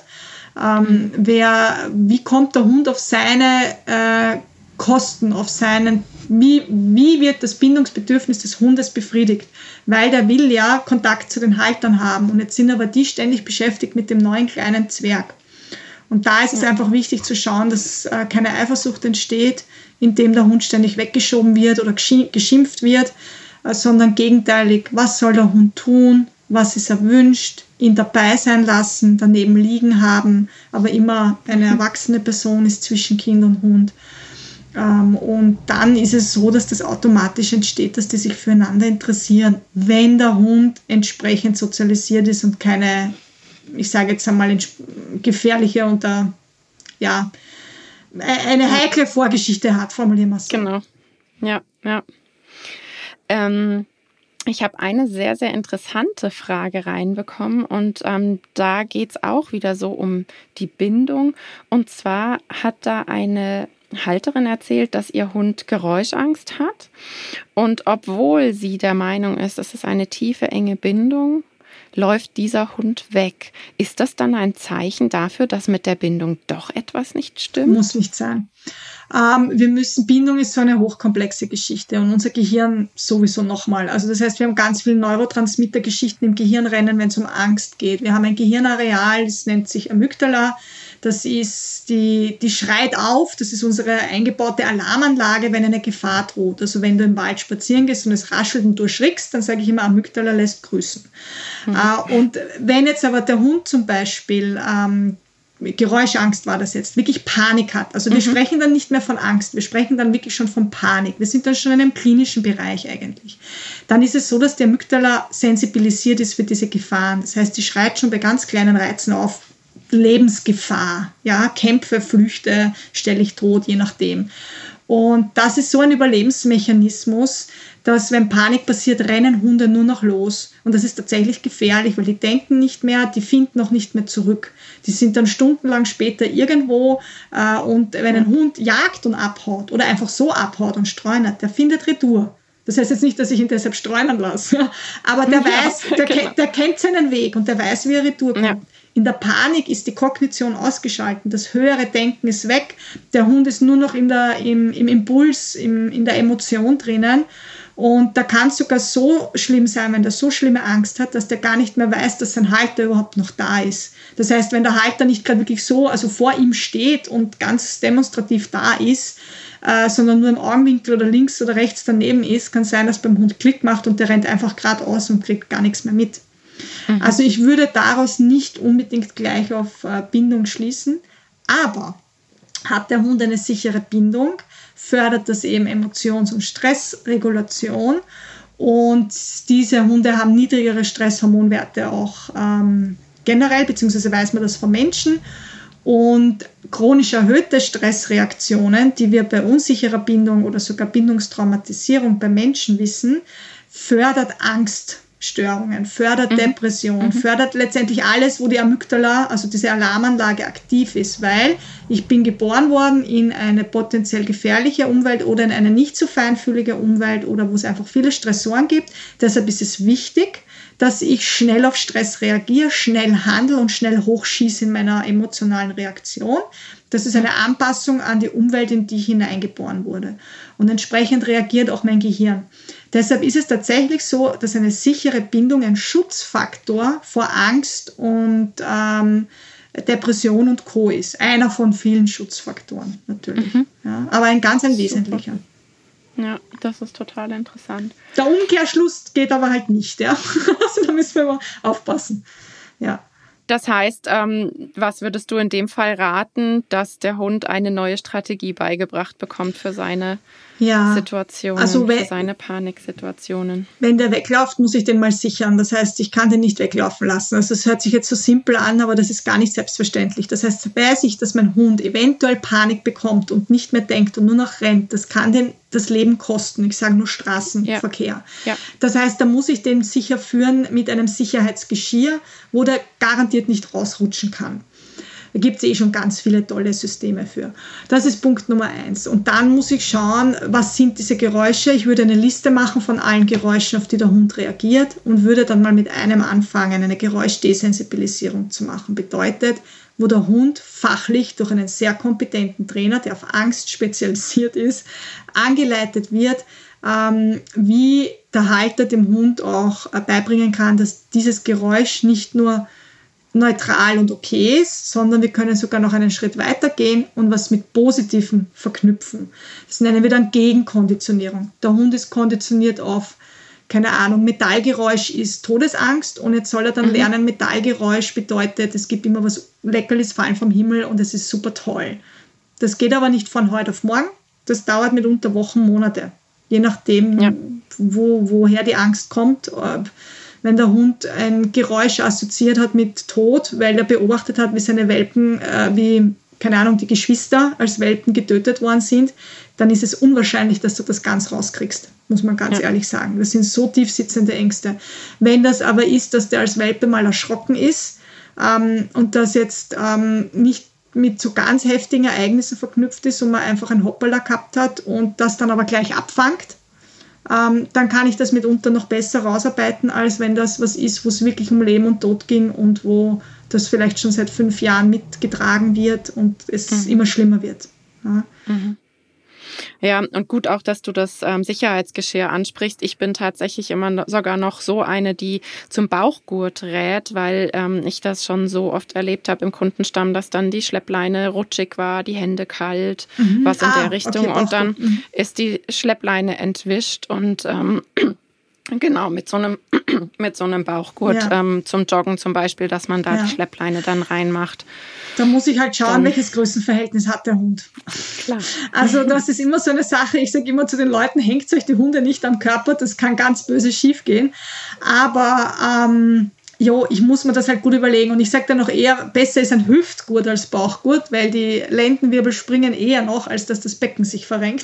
Wie kommt der Hund auf seine Kosten, auf seinen, wie wird das Bindungsbedürfnis des Hundes befriedigt? Weil der will ja Kontakt zu den Haltern haben und jetzt sind aber die ständig beschäftigt mit dem neuen kleinen Zwerg. Und da ist es einfach wichtig zu schauen, dass keine Eifersucht entsteht, indem der Hund ständig weggeschoben wird oder geschimpft wird, sondern gegenteilig, was soll der Hund tun, was ist er wünscht, ihn dabei sein lassen, daneben liegen haben, aber immer eine erwachsene Person ist zwischen Kind und Hund. Und dann ist es so, dass das automatisch entsteht, dass die sich füreinander interessieren, wenn der Hund entsprechend sozialisiert ist und keine, ich sage jetzt einmal, gefährliche oder eine heikle Vorgeschichte hat, formulieren wir es so. Genau, ja. Ich habe eine sehr, sehr interessante Frage reinbekommen und da geht es auch wieder so um die Bindung. Und zwar hat da eine Halterin erzählt, dass ihr Hund Geräuschangst hat und obwohl sie der Meinung ist, es ist eine tiefe, enge Bindung, läuft dieser Hund weg. Ist das dann ein Zeichen dafür, dass mit der Bindung doch etwas nicht stimmt? Muss nicht sein. Bindung ist so eine hochkomplexe Geschichte und unser Gehirn sowieso nochmal. Also das heißt, wir haben ganz viele Neurotransmittergeschichten im Gehirn rennen, wenn es um Angst geht. Wir haben ein Gehirnareal, das nennt sich Amygdala. Das ist, die schreit auf, das ist unsere eingebaute Alarmanlage, wenn eine Gefahr droht. Also wenn du im Wald spazieren gehst und es raschelt und du erschrickst, dann sage ich immer, Amygdala lässt grüßen. Und wenn jetzt aber der Hund zum Beispiel, Geräuschangst war das jetzt, wirklich Panik hat, also wir sprechen dann nicht mehr von Angst, wir sprechen dann wirklich schon von Panik. Wir sind dann schon in einem klinischen Bereich eigentlich. Dann ist es so, dass die Amygdala sensibilisiert ist für diese Gefahren. Das heißt, die schreit schon bei ganz kleinen Reizen auf, Lebensgefahr, ja, Kämpfe, Flüchte, stelle ich tot, je nachdem. Und das ist so ein Überlebensmechanismus, dass wenn Panik passiert, rennen Hunde nur noch los. Und das ist tatsächlich gefährlich, weil die denken nicht mehr, die finden auch nicht mehr zurück. Die sind dann stundenlang später irgendwo und wenn ein Hund jagt und abhaut oder einfach so abhaut und streunert, der findet Retour. Das heißt jetzt nicht, dass ich ihn deshalb streunern lasse, aber der weiß, der kennt seinen Weg und der weiß, wie er Retour kommt. Ja. In der Panik ist die Kognition ausgeschaltet, das höhere Denken ist weg, der Hund ist nur noch im Impuls, in der Emotion drinnen. Und da kann es sogar so schlimm sein, wenn der so schlimme Angst hat, dass der gar nicht mehr weiß, dass sein Halter überhaupt noch da ist. Das heißt, wenn der Halter nicht gerade wirklich so, also vor ihm steht und ganz demonstrativ da ist, sondern nur im Augenwinkel oder links oder rechts daneben ist, kann sein, dass beim Hund Klick macht und der rennt einfach geradeaus und kriegt gar nichts mehr mit. Mhm. Also ich würde daraus nicht unbedingt gleich auf Bindung schließen, aber hat der Hund eine sichere Bindung, fördert das eben Emotions- und Stressregulation und diese Hunde haben niedrigere Stresshormonwerte auch generell, beziehungsweise weiß man das von Menschen und chronisch erhöhte Stressreaktionen, die wir bei unsicherer Bindung oder sogar Bindungstraumatisierung bei Menschen wissen, fördert Angststörungen, fördert Depression, fördert letztendlich alles, wo die Amygdala, also diese Alarmanlage aktiv ist, weil ich bin geboren worden in eine potenziell gefährliche Umwelt oder in eine nicht so feinfühlige Umwelt oder wo es einfach viele Stressoren gibt. Deshalb ist es wichtig, dass ich schnell auf Stress reagiere, schnell handle und schnell hochschieße in meiner emotionalen Reaktion. Das ist eine Anpassung an die Umwelt, in die ich hineingeboren wurde. Und entsprechend reagiert auch mein Gehirn. Deshalb ist es tatsächlich so, dass eine sichere Bindung ein Schutzfaktor vor Angst und Depression und Co. ist. Einer von vielen Schutzfaktoren natürlich. Ja, aber ein wesentlicher. Ja, das ist total interessant. Der Umkehrschluss geht aber halt nicht. Ja? Also da müssen wir mal aufpassen. Ja. Das heißt, was würdest du in dem Fall raten, dass der Hund eine neue Strategie beigebracht bekommt für seine Situationen, also für seine Paniksituationen? Wenn der wegläuft, muss ich den mal sichern. Das heißt, ich kann den nicht weglaufen lassen. Also es hört sich jetzt so simpel an, aber das ist gar nicht selbstverständlich. Das heißt, weiß ich, dass mein Hund eventuell Panik bekommt und nicht mehr denkt und nur noch rennt, das kann den das Leben kosten. Ich sage nur Straßenverkehr. Ja. Das heißt, da muss ich den sicher führen mit einem Sicherheitsgeschirr, wo der garantiert nicht rausrutschen kann. Da gibt es schon ganz viele tolle Systeme für. Das ist Punkt Nummer 1. Und dann muss ich schauen, was sind diese Geräusche. Ich würde eine Liste machen von allen Geräuschen, auf die der Hund reagiert und würde dann mal mit einem anfangen, eine Geräuschdesensibilisierung zu machen. Bedeutet, wo der Hund fachlich durch einen sehr kompetenten Trainer, der auf Angst spezialisiert ist, angeleitet wird, wie der Halter dem Hund auch beibringen kann, dass dieses Geräusch nicht nur neutral und okay ist, sondern wir können sogar noch einen Schritt weiter gehen und was mit Positivem verknüpfen. Das nennen wir dann Gegenkonditionierung. Der Hund ist konditioniert auf, keine Ahnung, Metallgeräusch ist Todesangst und jetzt soll er dann lernen, Metallgeräusch bedeutet, es gibt immer was Leckerlis fallen vom Himmel und es ist super toll. Das geht aber nicht von heute auf morgen, das dauert mitunter Wochen, Monate, je nachdem, woher die Angst kommt. Wenn der Hund ein Geräusch assoziiert hat mit Tod, weil er beobachtet hat, wie seine Welpen, keine Ahnung, die Geschwister als Welpen getötet worden sind, dann ist es unwahrscheinlich, dass du das ganz rauskriegst, muss man ganz ehrlich sagen. Das sind so tief sitzende Ängste. Wenn das aber ist, dass der als Welpe mal erschrocken ist und das jetzt nicht mit so ganz heftigen Ereignissen verknüpft ist und man einfach ein Hoppala gehabt hat und das dann aber gleich abfangt, dann kann ich das mitunter noch besser rausarbeiten, als wenn das was ist, wo es wirklich um Leben und Tod ging und wo das vielleicht schon seit 5 Jahren mitgetragen wird und es immer schlimmer wird. Ja. Ja, und gut auch, dass du das Sicherheitsgeschirr ansprichst. Ich bin tatsächlich immer sogar noch so eine, die zum Bauchgurt rät, weil ich das schon so oft erlebt habe im Kundenstamm, dass dann die Schleppleine rutschig war, die Hände kalt, was in der Richtung. Okay, und dann ist die Schleppleine entwischt und genau, mit so einem Bauchgurt zum Joggen zum Beispiel, dass man da die Schleppleine dann reinmacht. Da muss ich halt schauen, welches Größenverhältnis hat der Hund. Klar. Also das ist immer so eine Sache, ich sage immer zu den Leuten, hängt euch die Hunde nicht am Körper, das kann ganz böse schief gehen. Aber ich muss mir das halt gut überlegen. Und ich sage dann noch eher, besser ist ein Hüftgurt als Bauchgurt, weil die Lendenwirbel springen eher noch, als dass das Becken sich verrenkt.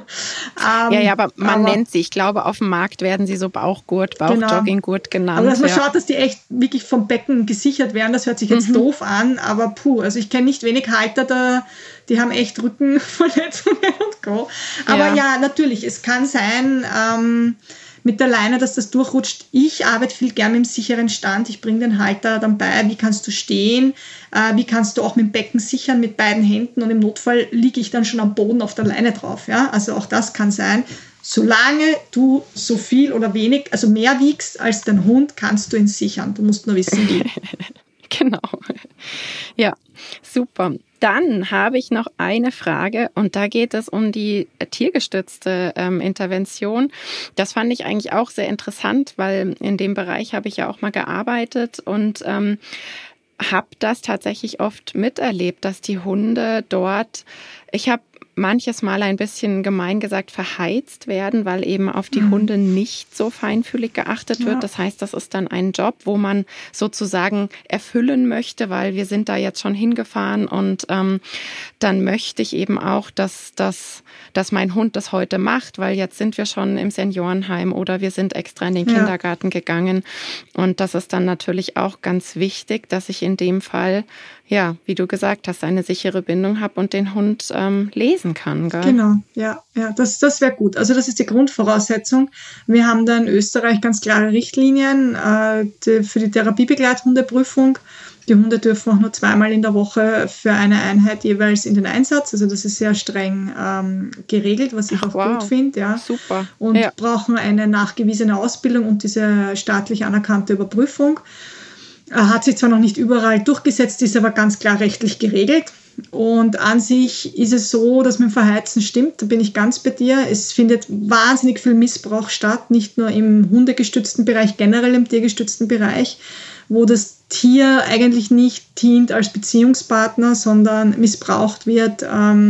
Aber man nennt sie, ich glaube, auf dem Markt werden sie so Bauchjogginggurt genannt. Aber dass man schaut, dass die echt wirklich vom Becken gesichert werden, das hört sich jetzt doof an, aber also ich kenne nicht wenig Halter, die haben echt Rückenverletzungen und Co. Aber ja, natürlich, es kann sein, mit der Leine, dass das durchrutscht. Ich arbeite viel gern mit dem sicheren Stand. Ich bringe den Halter dann bei, wie kannst du stehen, wie kannst du auch mit dem Becken sichern, mit beiden Händen, und im Notfall liege ich dann schon am Boden auf der Leine drauf. Ja? Also auch das kann sein. Solange du so viel oder wenig, also mehr wiegst als dein Hund, kannst du ihn sichern. Du musst nur wissen, wie. Genau. Ja, super. Dann habe ich noch eine Frage, und da geht es um die tiergestützte Intervention. Das fand ich eigentlich auch sehr interessant, weil in dem Bereich habe ich ja auch mal gearbeitet und habe das tatsächlich oft miterlebt, dass die Hunde dort, ich habe manches Mal ein bisschen gemein gesagt verheizt werden, weil eben auf die Hunde nicht so feinfühlig geachtet wird. Das heißt, das ist dann ein Job, wo man sozusagen erfüllen möchte, weil wir sind da jetzt schon hingefahren und dann möchte ich eben auch, dass mein Hund das heute macht, weil jetzt sind wir schon im Seniorenheim oder wir sind extra in den Kindergarten gegangen. Und das ist dann natürlich auch ganz wichtig, dass ich in dem Fall, ja, wie du gesagt hast, eine sichere Bindung habe und den Hund lesen kann. Gell? Genau, ja, das wäre gut. Also das ist die Grundvoraussetzung. Wir haben da in Österreich ganz klare Richtlinien für die Therapiebegleithundeprüfung. Die Hunde dürfen auch nur 2-mal in der Woche für eine Einheit jeweils in den Einsatz. Also das ist sehr streng geregelt, was ich gut finde. Ja. Super. Und brauchen eine nachgewiesene Ausbildung und diese staatlich anerkannte Überprüfung. Hat sich zwar noch nicht überall durchgesetzt, ist aber ganz klar rechtlich geregelt. Und an sich ist es so, dass mit dem Verheizen stimmt, da bin ich ganz bei dir. Es findet wahnsinnig viel Missbrauch statt, nicht nur im hundegestützten Bereich, generell im tiergestützten Bereich, wo das Tier eigentlich nicht dient als Beziehungspartner, sondern missbraucht wird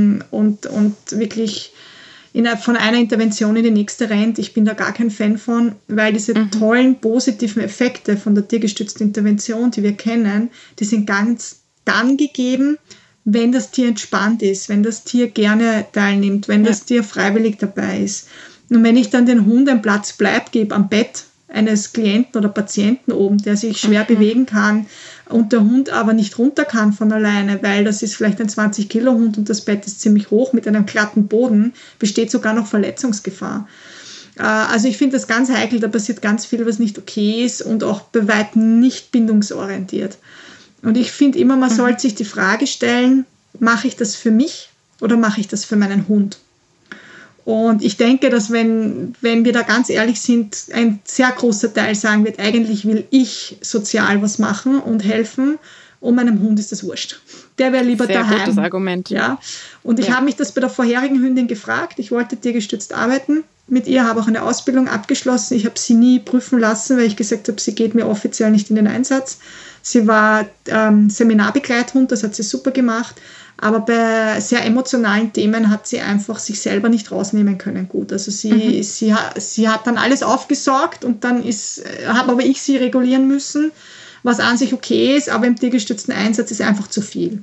und wirklich von einer Intervention in die nächste rennt. Ich bin da gar kein Fan von, weil diese tollen positiven Effekte von der tiergestützten Intervention, die wir kennen, die sind ganz dann gegeben, wenn das Tier entspannt ist, wenn das Tier gerne teilnimmt, wenn das Tier freiwillig dabei ist. Und wenn ich dann den Hund einen Platzbleib gebe am Bett eines Klienten oder Patienten oben, der sich schwer bewegen kann und der Hund aber nicht runter kann von alleine, weil das ist vielleicht ein 20-Kilo-Hund und das Bett ist ziemlich hoch mit einem glatten Boden, besteht sogar noch Verletzungsgefahr. Also ich finde das ganz heikel, da passiert ganz viel, was nicht okay ist und auch bei weitem nicht bindungsorientiert. Und ich finde immer, man sollte sich die Frage stellen, mache ich das für mich oder mache ich das für meinen Hund? Und ich denke, dass wenn wir da ganz ehrlich sind, ein sehr großer Teil sagen wird, eigentlich will ich sozial was machen und helfen und meinem Hund ist das wurscht. Der wäre lieber daheim. Sehr gutes Argument. Ja. Und ich habe mich das bei der vorherigen Hündin gefragt. Ich wollte tiergestützt arbeiten mit ihr, habe auch eine Ausbildung abgeschlossen. Ich habe sie nie prüfen lassen, weil ich gesagt habe, sie geht mir offiziell nicht in den Einsatz. Sie war Seminarbegleithund, das hat sie super gemacht. Aber bei sehr emotionalen Themen hat sie einfach sich selber nicht rausnehmen können gut. Also sie hat dann alles aufgesaugt und dann habe aber ich sie regulieren müssen, was an sich okay ist, aber im tiergestützten Einsatz ist einfach zu viel.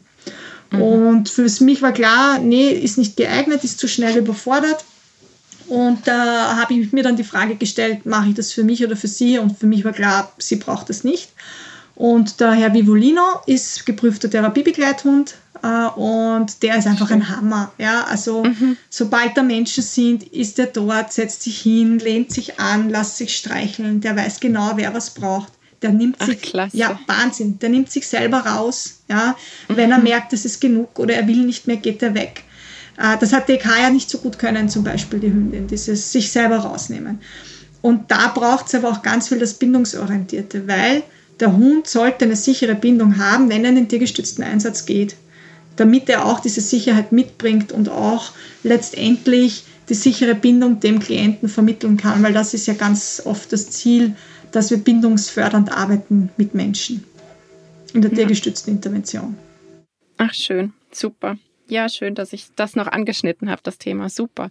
Und für mich war klar, nee, ist nicht geeignet, ist zu schnell überfordert. Und da habe ich mir dann die Frage gestellt, mache ich das für mich oder für sie? Und für mich war klar, sie braucht das nicht. Und der Herr Vivolino ist geprüfter Therapiebegleithund und der ist einfach ein Hammer. Ja? Also sobald da Menschen sind, ist er dort, setzt sich hin, lehnt sich an, lässt sich streicheln, der weiß genau, wer was braucht. Der nimmt Wahnsinn, der nimmt sich selber raus. Ja? Wenn er merkt, es ist genug oder er will nicht mehr, geht er weg. Das hat DK ja nicht so gut können, zum Beispiel die Hündin, dieses sich selber rausnehmen. Und da braucht es aber auch ganz viel das Bindungsorientierte, weil der Hund sollte eine sichere Bindung haben, wenn er in den tiergestützten Einsatz geht, damit er auch diese Sicherheit mitbringt und auch letztendlich die sichere Bindung dem Klienten vermitteln kann, weil das ist ja ganz oft das Ziel, dass wir bindungsfördernd arbeiten mit Menschen in der tiergestützten Intervention. Ach, schön, super. Ja, schön, dass ich das noch angeschnitten habe, das Thema, super.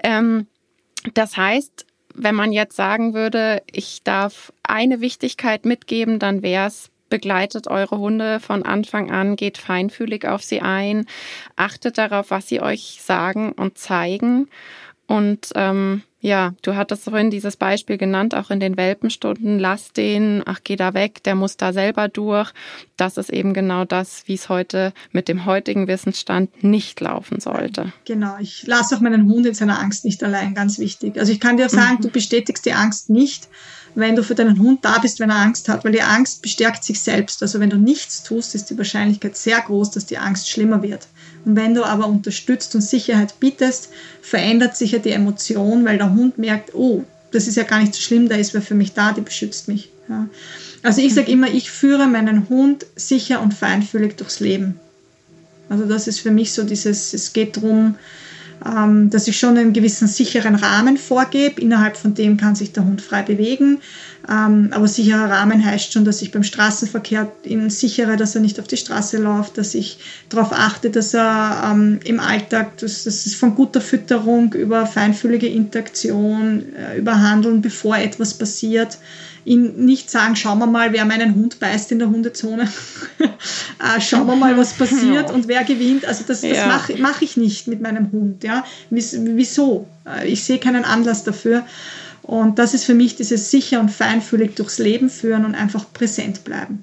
Das heißt, wenn man jetzt sagen würde, ich darf eine Wichtigkeit mitgeben, dann wäre es, begleitet eure Hunde von Anfang an, geht feinfühlig auf sie ein, achtet darauf, was sie euch sagen und zeigen Und ja, du hattest vorhin dieses Beispiel genannt, auch in den Welpenstunden, lass den, ach geh da weg, der muss da selber durch. Das ist eben genau das, wie es heute mit dem heutigen Wissensstand nicht laufen sollte. Genau, ich lasse auch meinen Hund in seiner Angst nicht allein, ganz wichtig. Also ich kann dir sagen, du bestätigst die Angst nicht, wenn du für deinen Hund da bist, wenn er Angst hat, weil die Angst bestärkt sich selbst. Also wenn du nichts tust, ist die Wahrscheinlichkeit sehr groß, dass die Angst schlimmer wird. Und wenn du aber unterstützt und Sicherheit bietest, verändert sich ja die Emotion, weil der Hund merkt, oh, das ist ja gar nicht so schlimm, da ist wer für mich da, die beschützt mich. Ja. Also ich sage immer, ich führe meinen Hund sicher und feinfühlig durchs Leben. Also das ist für mich so dieses, es geht darum, dass ich schon einen gewissen sicheren Rahmen vorgebe. Innerhalb von dem kann sich der Hund frei bewegen. Aber sicherer Rahmen heißt schon, dass ich beim Straßenverkehr ihn sichere, dass er nicht auf die Straße läuft, dass ich darauf achte, dass er im Alltag, das ist von guter Fütterung über feinfühlige Interaktion, über Handeln, bevor etwas passiert, ihn nicht sagen, schauen wir mal, wer meinen Hund beißt in der Hundezone. Schauen wir mal, was passiert und wer gewinnt. Also das mache ich nicht mit meinem Hund. Ja? Wieso? Ich sehe keinen Anlass dafür. Und das ist für mich dieses sicher und feinfühlig durchs Leben führen und einfach präsent bleiben.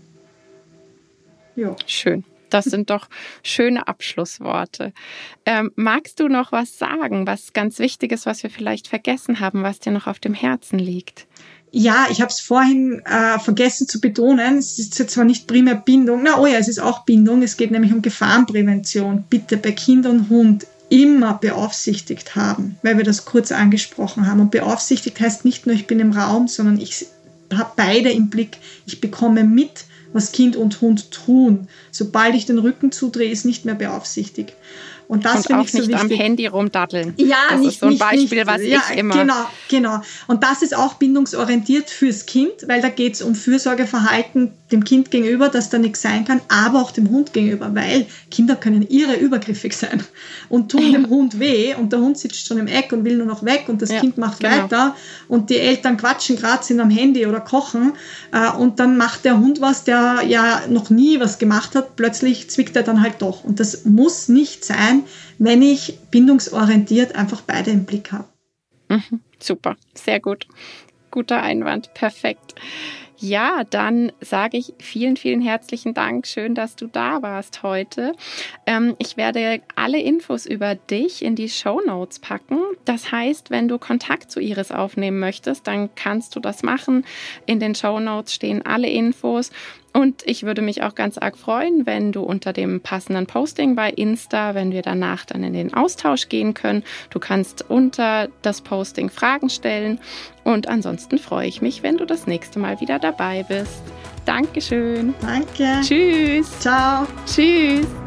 Ja. Schön. Das sind doch schöne Abschlussworte. Magst du noch was sagen, was ganz Wichtiges, was wir vielleicht vergessen haben, was dir noch auf dem Herzen liegt? Ja, ich habe es vorhin vergessen zu betonen. Es ist zwar nicht primär Bindung, es ist auch Bindung. Es geht nämlich um Gefahrenprävention. Bitte bei Kind und Hund immer beaufsichtigt haben, weil wir das kurz angesprochen haben. Und beaufsichtigt heißt nicht nur, ich bin im Raum, sondern ich habe beide im Blick. Ich bekomme mit, was Kind und Hund tun. Sobald ich den Rücken zudrehe, ist nicht mehr beaufsichtigt. Und das finde ich so wichtig. Und auch nicht am Handy rumdaddeln. Ja, das ist so ein Beispiel, was ich immer... Genau. Und das ist auch bindungsorientiert fürs Kind, weil da geht es um Fürsorgeverhalten dem Kind gegenüber, dass da nichts sein kann, aber auch dem Hund gegenüber, weil Kinder können irre übergriffig sein und tun dem Hund weh und der Hund sitzt schon im Eck und will nur noch weg und das Kind macht weiter und die Eltern quatschen gerade, sind am Handy oder kochen und dann macht der Hund was, der ja noch nie was gemacht hat, plötzlich zwickt er dann halt doch. Und das muss nicht sein, wenn ich bindungsorientiert einfach beide im Blick habe. Super, sehr gut. Guter Einwand, perfekt. Ja, dann sage ich vielen, vielen herzlichen Dank. Schön, dass du da warst heute. Ich werde alle Infos über dich in die Shownotes packen. Das heißt, wenn du Kontakt zu Iris aufnehmen möchtest, dann kannst du das machen. In den Shownotes stehen alle Infos. Und ich würde mich auch ganz arg freuen, wenn du unter dem passenden Posting bei Insta, wenn wir danach dann in den Austausch gehen können. Du kannst unter das Posting Fragen stellen. Und ansonsten freue ich mich, wenn du das nächste Mal wieder dabei bist. Dankeschön. Danke. Tschüss. Ciao. Tschüss.